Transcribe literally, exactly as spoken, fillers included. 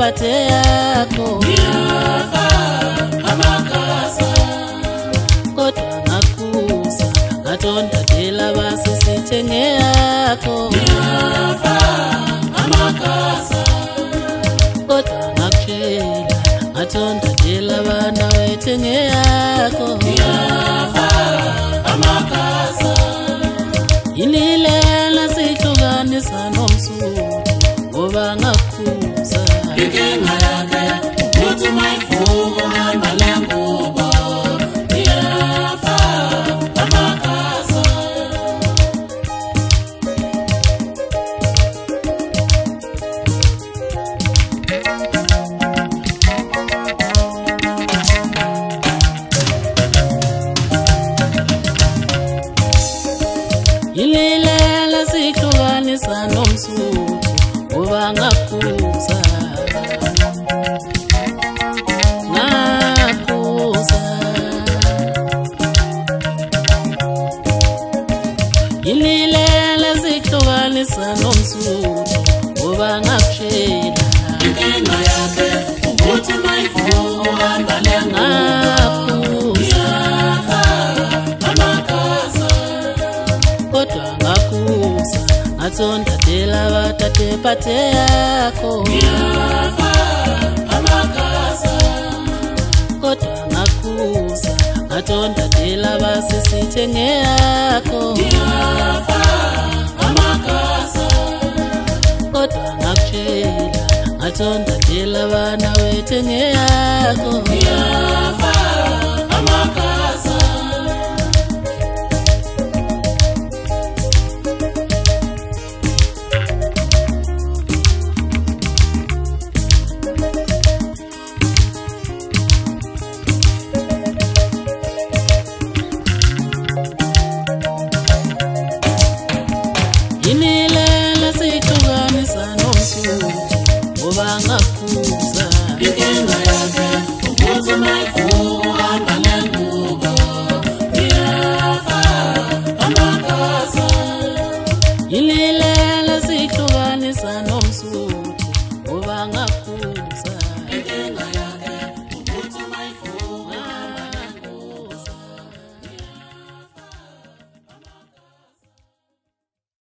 iphathe yakho Ngiyafa amakhaza kodwa ngakhuza ngatondadela basisithenge yakho Ngiyafa amakhaza kodwa ngakutshela ngatondadela bana wethenge yakho Ngiyafa amakhaza inilela sihlukanisa nomsuku ngoba ngakhuza inkinga yakhe ukuthi mayivuka uhamba lengubo Ngiyafa amakhaza inilela sihlukanisa nomsuku ngoba ngakhuza ngakhuza inilela sihlukanisa nomsuku ngoba ngakutshela inkinga yakhe ukuthi mayivuka uhamba lengubo Ngiyafa amakhaza kodwa ngakhuza ngatondadela bathathe iphathe yakho Ngiyafa amakhaza kodwa ngakhuza ngatondadela basisithenge yakho Ngiyafa amakhaza kodwa ngakutshela ngatondadela bana wethenge yakho Ngiyafa amakhaza inilela sihlukanisa nomsuku ngoba ngakhuza inkinga yakhe ukuthi mayivuka uhamba lengubo Ngiyafa amakhaza inilela